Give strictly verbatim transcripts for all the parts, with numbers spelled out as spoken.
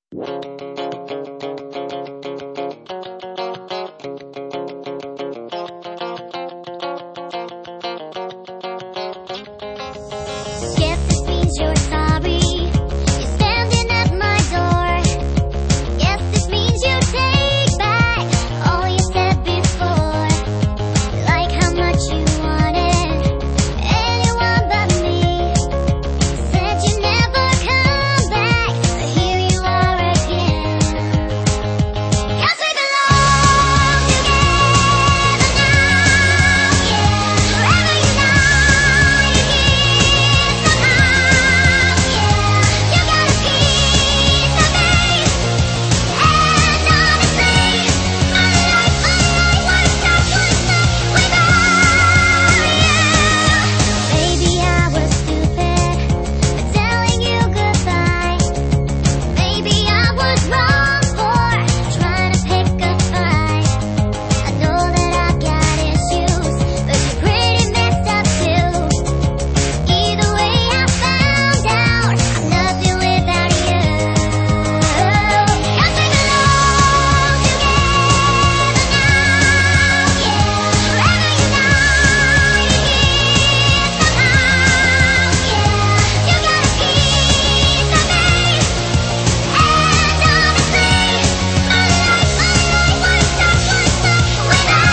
Yes, this means you're sorry. You're standing at my door. Yes, this means you take back all you said before. Like how much you wanted anyone but me. Said you never come back, but here you are again. 'Cause we belong together now, yeah. Forever you know you're here somehow, yeah. You got a piece of me, and honestly, my life, my life won't stop, won't stop without you. Maybe I was stupid for telling you goodbye. Maybe I was wrong for trying to pick a fight. I know that I got issues, but you're pretty messed up too. Either way, I found out I'm nothing without you. 'Cause we belong together now, yeah. Forever you know you're here somehow, yeah. You got a piece of me, and honestly, my life, my life won't stop, won't stop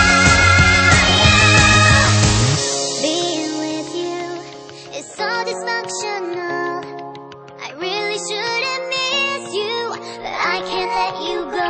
without you. Being with you is so dysfunctional. I really shouldn't miss you, but I can't let you go.